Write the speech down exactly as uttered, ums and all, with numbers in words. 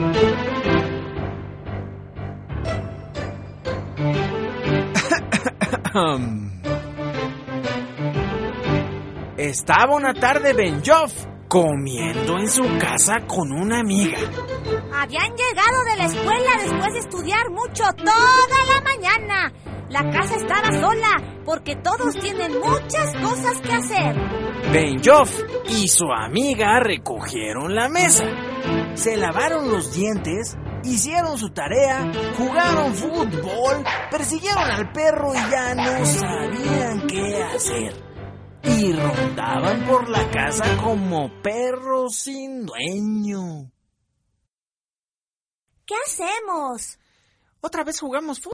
Estaba una tarde Ben-Joff comiendo en su casa con una amiga. Habían llegado de la escuela después de estudiar mucho toda la mañana. La casa estaba sola porque todos tienen muchas cosas que hacer. Ben-Joff y su amiga recogieron la mesa, se lavaron los dientes, hicieron su tarea, jugaron fútbol, persiguieron al perro y ya no sabían qué hacer. Y rondaban por la casa como perros sin dueño. ¿Qué hacemos? Otra vez jugamos fútbol.